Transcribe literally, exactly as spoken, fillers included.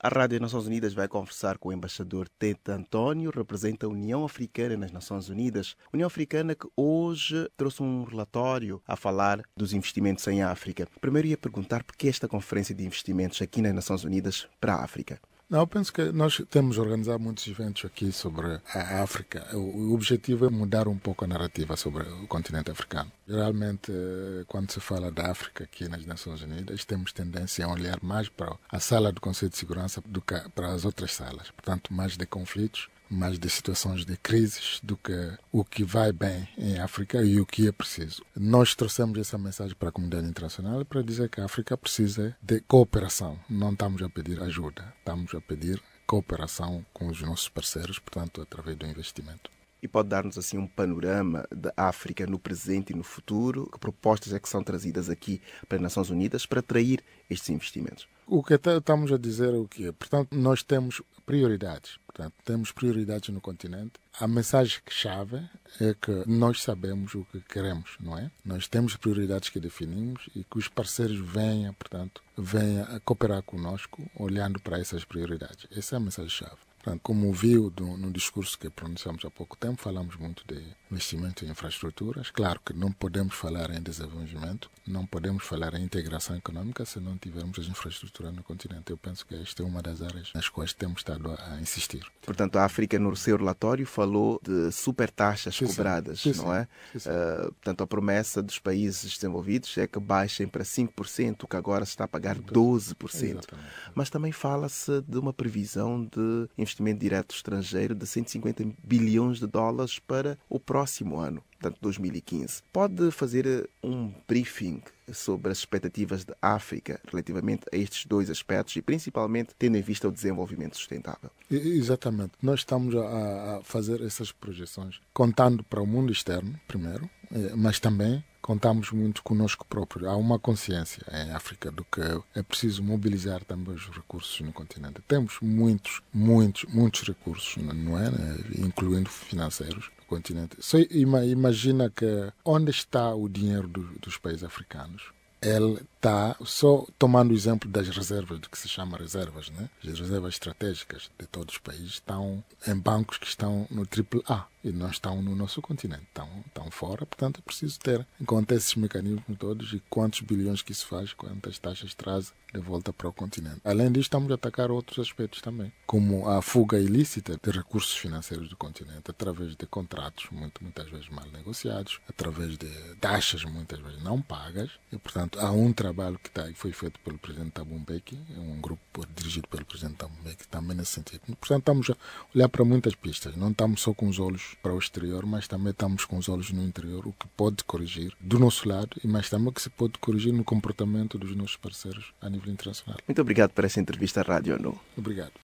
A Rádio Nações Unidas vai conversar com o embaixador Tete António, representa a União Africana nas Nações Unidas. União Africana que hoje trouxe um relatório a falar dos investimentos em África. Primeiro ia perguntar por que esta conferência de investimentos aqui nas Nações Unidas para a África? Não, eu penso que nós temos organizado muitos eventos aqui sobre a África. O objetivo é mudar um pouco a narrativa sobre o continente africano. Geralmente, quando se fala da África aqui nas Nações Unidas, temos tendência a olhar mais para a sala do Conselho de Segurança do que para as outras salas. Portanto, mais de conflitos, mais de situações de crises do que o que vai bem em África e o que é preciso. Nós trouxemos essa mensagem para a comunidade internacional para dizer que a África precisa de cooperação. Não estamos a pedir ajuda, estamos a pedir cooperação com os nossos parceiros, portanto, através do investimento. E pode dar-nos assim um panorama da África no presente e no futuro? Que propostas é que são trazidas aqui para as Nações Unidas para atrair estes investimentos? O que estamos a dizer é o que é. Portanto, nós temos prioridades. Portanto, temos prioridades no continente. A mensagem-chave é que nós sabemos o que queremos, não é? Nós temos prioridades que definimos e que os parceiros venham, portanto, venham a cooperar conosco olhando para essas prioridades. Essa é a mensagem-chave. Portanto, como viu do, no discurso que pronunciamos há pouco tempo, falamos muito de investimento em infraestruturas. Claro que não podemos falar em desenvolvimento, não podemos falar em integração econômica se não tivermos as infraestruturas no continente. Eu penso que esta é uma das áreas nas quais temos estado a insistir. Portanto, a África, no seu relatório, falou de supertaxas sim, cobradas, sim, não é? Sim, sim. Uh, portanto, a promessa dos países desenvolvidos é que baixem para cinco por cento, o que agora se está a pagar doze por cento. Exatamente. Mas também fala-se de uma previsão de investimento direto estrangeiro de cento e cinquenta bilhões de dólares para o próximo ano, portanto dois mil e quinze. Pode fazer um briefing sobre as expectativas da África relativamente a estes dois aspectos e principalmente tendo em vista o desenvolvimento sustentável? Exatamente. Nós estamos a fazer essas projeções contando para o mundo externo, primeiro, mas também contamos muito conosco próprio. Há uma consciência em África do que é preciso mobilizar também os recursos no continente. Temos muitos, muitos, muitos recursos, não é? Incluindo financeiros no continente. Só imagina que onde está o dinheiro do, dos países africanos? Ele está, só tomando o exemplo das reservas, do que se chama reservas, né? As reservas estratégicas de todos os países estão em bancos que estão no triplo A e não estão no nosso continente, estão, estão fora, portanto é preciso ter em conta esses mecanismos todos e quantos bilhões que isso faz, quantas taxas traz de volta para o continente. Além disso, estamos a atacar outros aspectos também, como a fuga ilícita de recursos financeiros do continente, através de contratos muito, muitas vezes mal negociados, através de taxas muitas vezes não pagas, e portanto há um trabalho que, tá, que foi feito pelo presidente Thabo Mbeki, um grupo dirigido pelo presidente Thabo Mbeki também nesse sentido. Portanto, estamos a olhar para muitas pistas, não estamos só com os olhos para o exterior, mas também estamos com os olhos no interior, o que pode corrigir do nosso lado, e mas também o que se pode corrigir no comportamento dos nossos parceiros a nível internacional. Muito obrigado por essa entrevista à Rádio ONU. Obrigado.